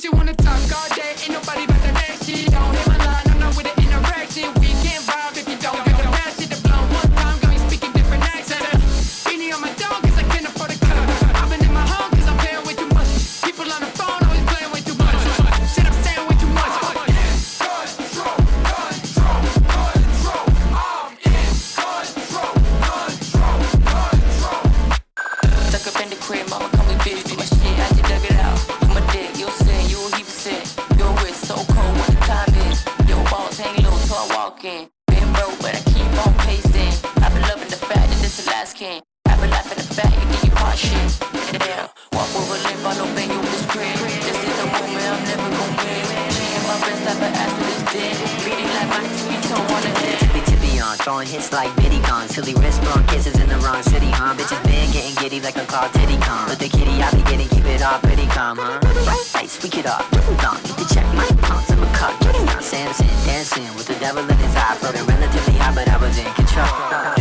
you wanna talk all day, ain't nobody about to that shit. Don't hit my line, I'm not with the interaction. We can't vibe if you don't get the bad shit to blow. One time, got me speaking different accents. Beanie on my dog, cause I can't afford a car. I've been in my home, cause I'm paying way too much. People on the phone, always playing way too much. Shit, I'm saying way too much. Control, control, control. I'm in control, control, control. Stuck up in the crib, mama call me bitch. For my shit, I just dug it out. For my dick, you'll sin, you'll heap sin. Your wrist so cold when the time is. Your balls hang low till I walk in. Been broke, but I keep on pacing. I've been loving the fact that this the last king. I've been laughing the fact you think you hot shit. Damn, walk with a limp, I don't bang you with this crib. This is the moment I'm never gon' win. She and my best life, I ask for this dick. Beating like my TV tone on the head. Tippy on, throwing hits like Diddy Kong. Silly wrist blowing kisses in the wrong city, huh? Bitches been getting giddy like a call titty con. But the kitty I be getting, keep it all pretty calm, huh? Right, squeak it off, down, get the check, my pounds, I'm a cut. Getting on Samson, dancing with the devil in his eye, floating relatively high, but I was in control.